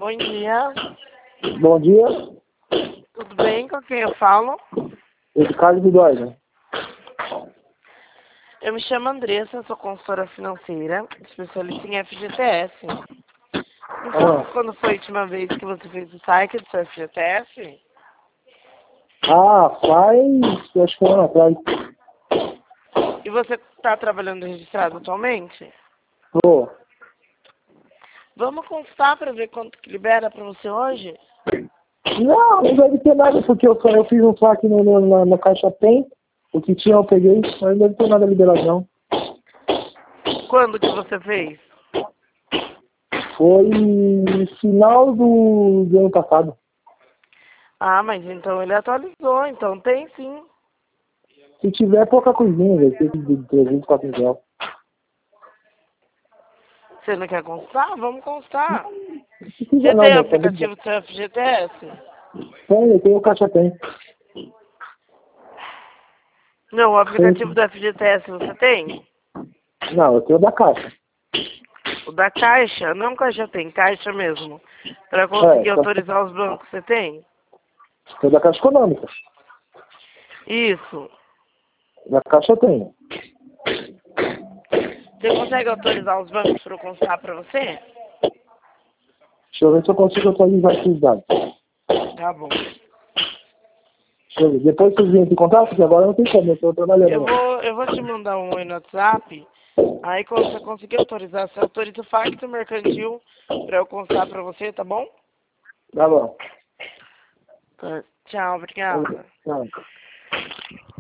Bom dia. Bom dia, Tudo bem? Com quem eu falo? Ricardo Bidói. Eu me chamo Andressa, sou consultora financeira, especialista em FGTS. Me fala quando foi a última vez que você fez o saque do seu FGTS? Acho que um ano atrás. E você está trabalhando registrado atualmente? Tô. Vamos constar para ver quanto que libera para você hoje? Não deve ter nada, porque eu fiz um saque na Caixa Tem, o que tinha eu peguei, mas não deve ter nada liberado não. Quando que você fez? Foi no final do ano passado. Ah, mas então ele atualizou, então tem sim. Se tiver pouca coisinha, vai ter de 300, 400 reais. Você não quer constar? Vamos constar. Se quiser Você não, tem o meu, tá muito bom. aplicativo do seu FGTS? Eu tenho o Caixa Tem. Não, o aplicativo Tem. do FGTS você tem? Não, eu tenho o da Caixa. O da Caixa? Não Caixa tem, Caixa mesmo. Para conseguir Tá. autorizar os bancos, você tem? Tem o da Caixa Econômica. Isso. Da Caixa eu tenho. Você consegue autorizar os bancos para eu constar para você? Deixa eu ver se eu consigo atualizar esses dados. Tá bom. Deixa eu ver. Depois vocês vêm em contato, porque agora não tem como, eu estou trabalhando. Eu vou te mandar um oi no WhatsApp. Aí quando você conseguir autorizar, você autoriza o facto mercantil para eu constar para você, tá bom? Tá bom. Tá. Tchau, obrigada. Tá.